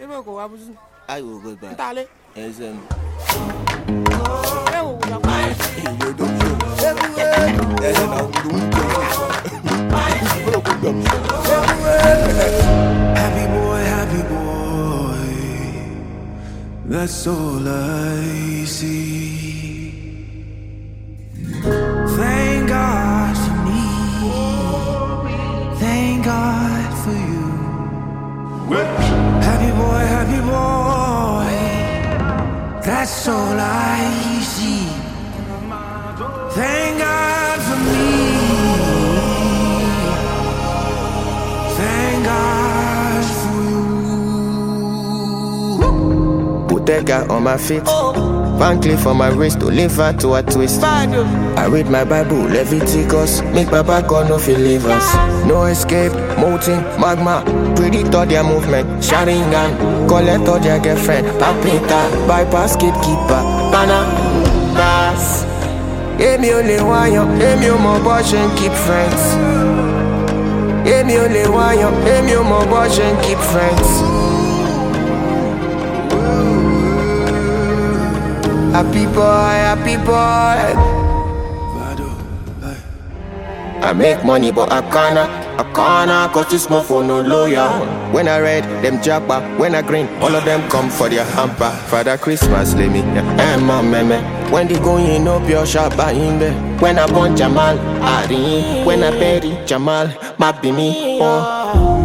Ebe ko abuzu. Ayo go back. Ntale. Ezem. Ewo go ya. You don't show. Happy boy, that's all I see. Thank God for me, thank God for you. Happy boy, that's all I see. Thank God for me, thank God for you. Put that guy on my feet. Van Cleef on my wrist to live her to a twist. I read my Bible, Leviticus. Make Baba God no feel leave us. No escape, molten, magma. Predator their movement. Sharingan, collect all their girlfriend. Papita, bypass gatekeeper. Bana, pass. Emi only wayo, emi o mo bosh and keep friends. Emi only wayo, emi o mo bosh and keep friends. Happy boy. I make money but I can't cause this small for no lawyer. When I read them jabba, when I green, all of them come for their hamper. Father Christmas, let me, mom, meme. When they go in up your shop, I in there. When I born Jamal, Ari. When I bury Jamal, Mabini, oh.